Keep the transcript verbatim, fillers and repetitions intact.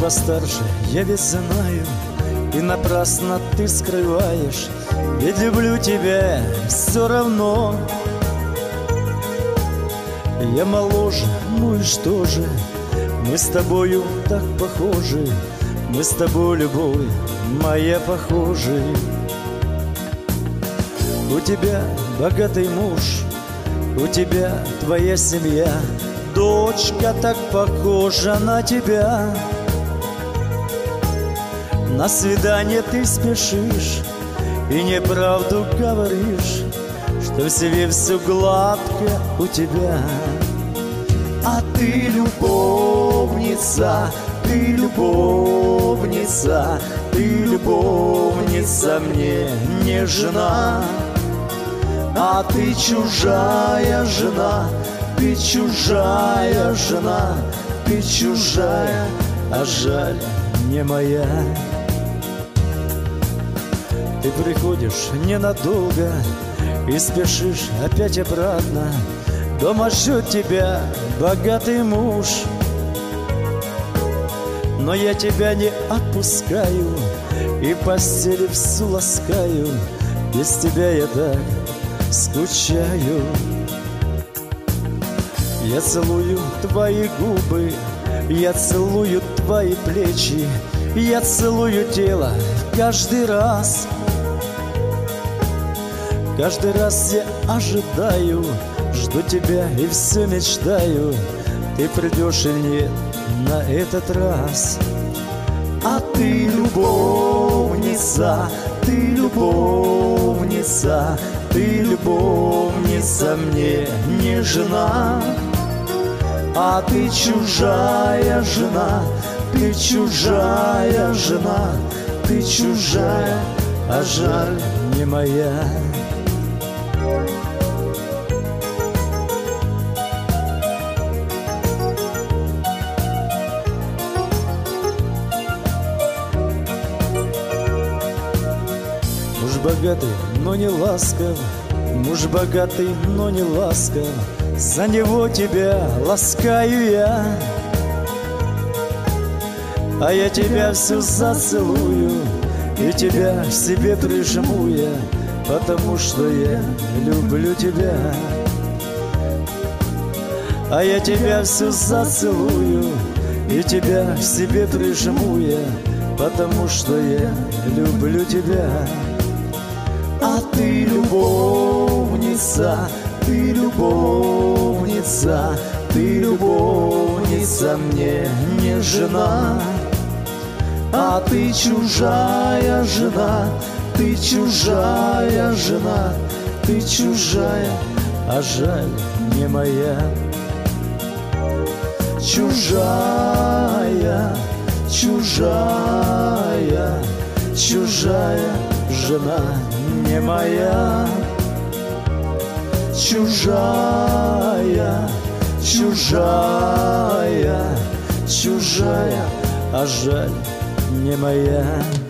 постарше, я ведь знаю, и напрасно ты скрываешь, ведь люблю тебя все равно. Я моложе, ну и что же, мы с тобою так похожи, мы с тобой, любовь моя, похожи. У тебя богатый муж, у тебя твоя семья, дочка так похожа на тебя. На свидание ты спешишь и неправду говоришь, что в себе все гладко у тебя. А ты любовница, ты любовница, ты любовница, мне не жена. А ты чужая жена, ты чужая жена, ты чужая, а жаль не моя. Ты приходишь ненадолго и спешишь опять обратно. Дома ждет тебя богатый муж, но я тебя не отпускаю и постели всю ласкаю. Без тебя я так скучаю. Я целую твои губы, я целую твои плечи, я целую тело каждый раз. Каждый раз я ожидаю, жду тебя и все мечтаю, ты придешь или нет на этот раз. А ты любовница, ты любовница, ты любовница, мне не жена. А ты чужая жена, ты чужая жена, ты чужая, а жаль не моя. Муж богатый, но не ласков, муж богатый, но не ласков, за него тебя ласкаю я. А я тебя всю зацелую и тебя к себе прижму я, потому что я люблю тебя. А я тебя всю зацелую и тебя к себе прижму я, потому что я люблю тебя. А ты любовница, ты любовница, ты любовница, мне не жена. А ты чужая жена, ты чужая жена, ты чужая, а жаль не моя. Чужая, чужая, чужая жена не моя. Чужая, чужая, чужая, а жаль не моя.